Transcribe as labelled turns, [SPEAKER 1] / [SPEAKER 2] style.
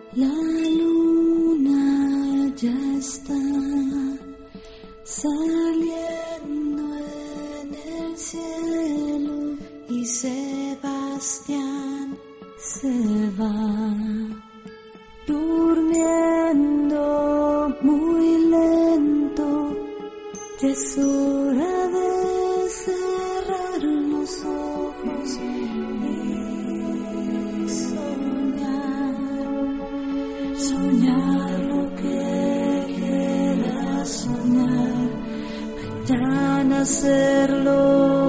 [SPEAKER 1] La luna ya está saliendo en el cielo y Sebastián se va durmiendo muy lento. Ya es hora de cerrar los ojos y soñar lo que quieras soñar, mañana hacerlo.